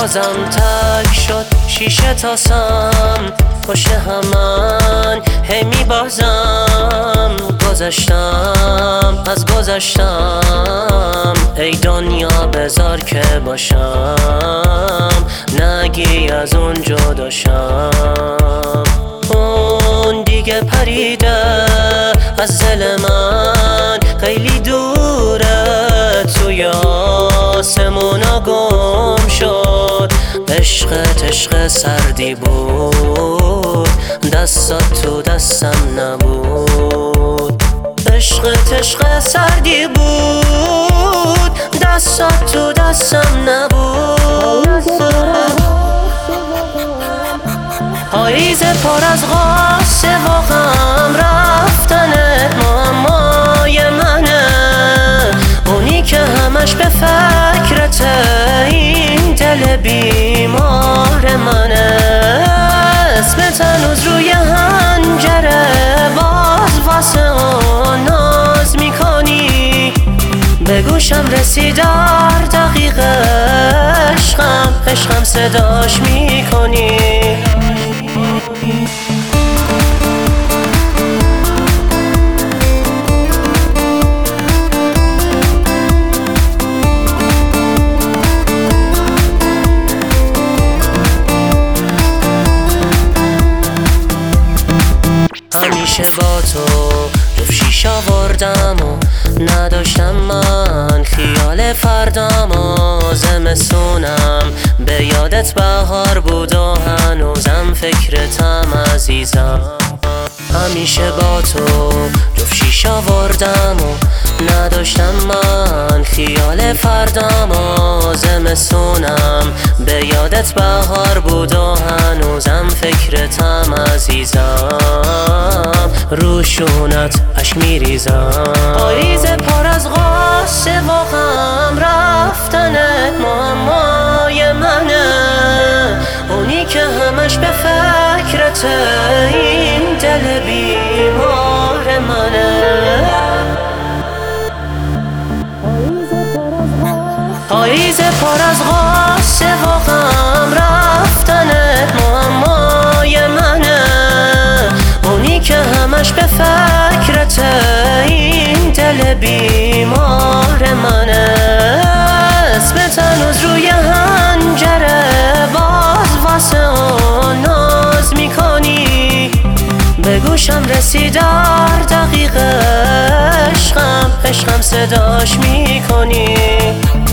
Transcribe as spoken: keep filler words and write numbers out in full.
بازم تک شد شیشه تاسم پشت همان هی می بازم گذشتم از گذشتم ای دنیا بذار که باشم نگی از اون جداشم اون دیگه پریده از دل من خیلی دوره توی آسمونا گم شد عشقت عشق سردی بود دستات تو دستم نبود عشقت عشق سردی بود دستات تو دستم نبود پاییز پر از غصه و غم رفتنت معمای منه اونی که همش به فکرته این دل بیمار منه اسمت هنوز روی حنجره باز واسه اون ناز میکنی به گوشم رسید در دقیق عشقم عشقم صداش میکنی همیشه با تو جفت شیشه آوردم و نداشتم من خیال فردم و زمستونم به یادت بهار بود و هنوزم فکرتم عزیزم همیشه با تو جفت شیشه آوردم و نداشتم من خیال فردم و زمستونم به یادت بهار بود و هنوزم فکرتم عزیزم روشونت اشک میریزم پاییز پر از غصه و غم رفتنت معمای منه اونی که همش به فکرته این دل بیمار منه پاییز پر از غصه و غم رفتنت معمای منه اونی که همش به فکرته این دل بیمار منه اسمت هنوز روی حنجره باز واسه اون ناز میکنی به گوشم رسید در دقیق عشقم عشقم صداش میکنی